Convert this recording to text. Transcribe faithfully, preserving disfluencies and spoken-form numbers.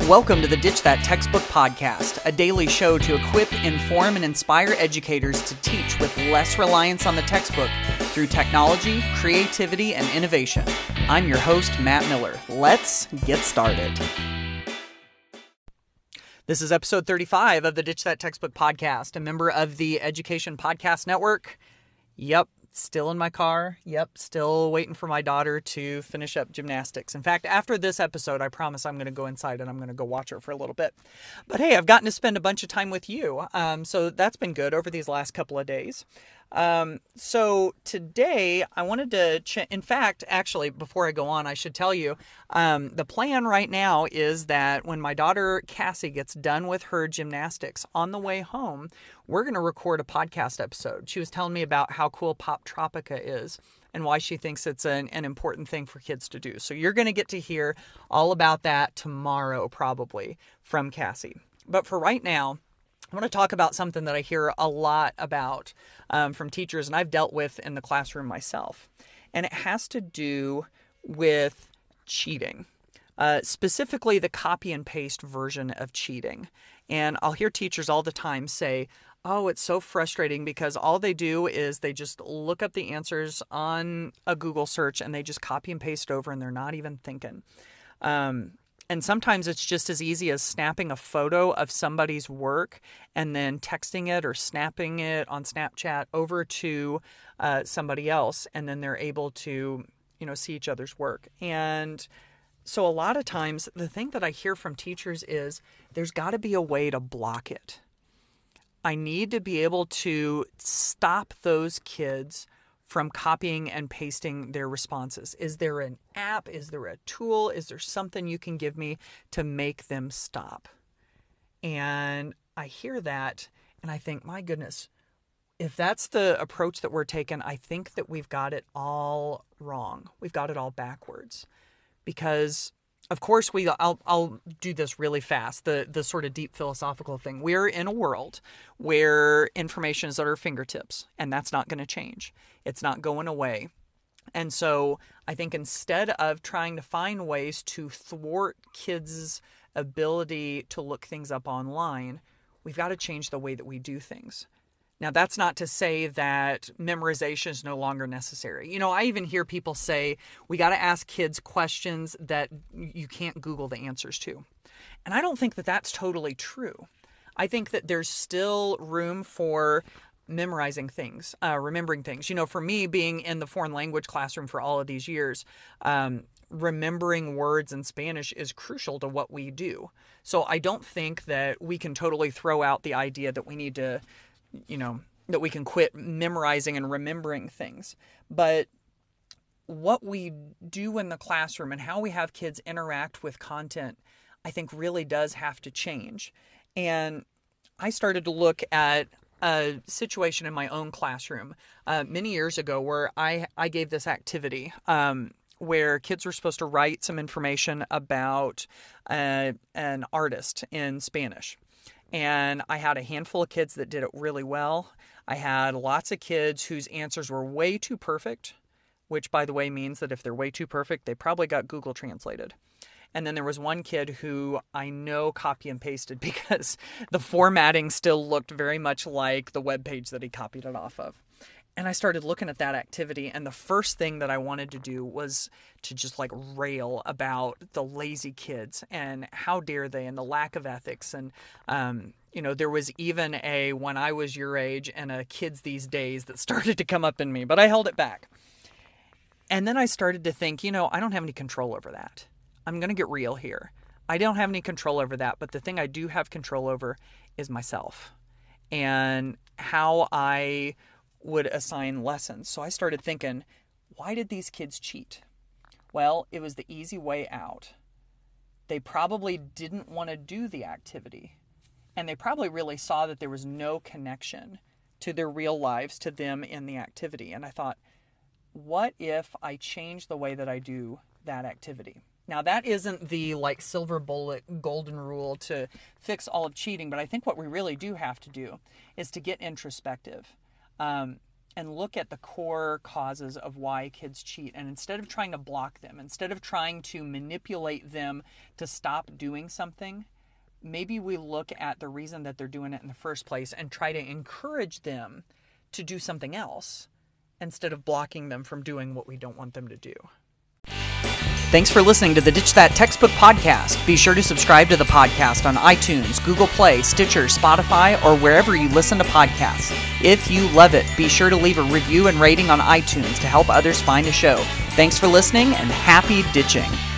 Welcome to the Ditch That Textbook Podcast, a daily show to equip, inform, and inspire educators to teach with less reliance on the textbook through technology, creativity, and innovation. I'm your host, Matt Miller. Let's get started. This is episode thirty-five of the Ditch That Textbook Podcast, a member of the Education Podcast Network. Yep. Still in my car. Yep. Still waiting for my daughter to finish up gymnastics. In fact, after this episode, I promise I'm going to go inside and I'm going to go watch her for a little bit. But hey, I've gotten to spend a bunch of time with you. Um, so that's been good over these last couple of days. Um, so today I wanted to, ch- in fact, actually, before I go on, I should tell you, um, the plan right now is that when my daughter Cassie gets done with her gymnastics on the way home, we're going to record a podcast episode. She was telling me about how cool Pop Tropica is and why she thinks it's an, an important thing for kids to do. So you're going to get to hear all about that tomorrow, probably, from Cassie. But for right now, I want to talk about something that I hear a lot about um, from teachers, and I've dealt with in the classroom myself. And it has to do with cheating, uh, specifically the copy and paste version of cheating. And I'll hear teachers all the time say, oh, it's so frustrating because all they do is they just look up the answers on a Google search and they just copy and paste over and they're not even thinking. Um, And sometimes it's just as easy as snapping a photo of somebody's work and then texting it or snapping it on Snapchat over to uh, somebody else. And then they're able to, you know, see each other's work. And so a lot of times the thing that I hear from teachers is there's got to be a way to block it. I need to be able to stop those kids from copying and pasting their responses. Is there an app? Is there a tool? Is there something you can give me to make them stop? And I hear that and I think, my goodness, if that's the approach that we're taking, I think that we've got it all wrong. We've got it all backwards. Because of course we I'll I'll do this really fast. The the sort of deep philosophical thing. We're in a world where information is at our fingertips, and that's not going to change. It's not going away. And so I think instead of trying to find ways to thwart kids' ability to look things up online, we've got to change the way that we do things. Now, that's not to say that memorization is no longer necessary. You know, I even hear people say, we got to ask kids questions that you can't Google the answers to. And I don't think that that's totally true. I think that there's still room for memorizing things, uh, remembering things. You know, for me, being in the foreign language classroom for all of these years, um, remembering words in Spanish is crucial to what we do. So I don't think that we can totally throw out the idea that we need to, you know, that we can quit memorizing and remembering things. But what we do in the classroom and how we have kids interact with content, I think really does have to change. And I started to look at a situation in my own classroom uh, many years ago where I, I gave this activity um, where kids were supposed to write some information about uh, an artist in Spanish. And I had a handful of kids that did it really well. I had lots of kids whose answers were way too perfect, which, by the way, means that if they're way too perfect, they probably got Google translated. And then there was one kid who I know copy and pasted because the formatting still looked very much like the web page that he copied it off of. And I started looking at that activity, and the first thing that I wanted to do was to just like rail about the lazy kids and how dare they and the lack of ethics. And, um, you know, there was even a when I was your age and a kids these days that started to come up in me, but I held it back. And then I started to think, you know, I don't have any control over that. I'm going to get real here. I don't have any control over that, but the thing I do have control over is myself and how I would assign lessons. So I started thinking, why did these kids cheat? Well, it was the easy way out. They probably didn't want to do the activity. And they probably really saw that there was no connection to their real lives, to them in the activity. And I thought, what if I change the way that I do that activity? Now, that isn't the like silver bullet golden rule to fix all of cheating, but I think what we really do have to do is to get introspective. Um, and look at the core causes of why kids cheat. And instead of trying to block them, instead of trying to manipulate them to stop doing something, maybe we look at the reason that they're doing it in the first place and try to encourage them to do something else instead of blocking them from doing what we don't want them to do. Thanks for listening to the Ditch That Textbook Podcast. Be sure to subscribe to the podcast on iTunes, Google Play, Stitcher, Spotify, or wherever you listen to podcasts. If you love it, be sure to leave a review and rating on iTunes to help others find the show. Thanks for listening, and happy ditching.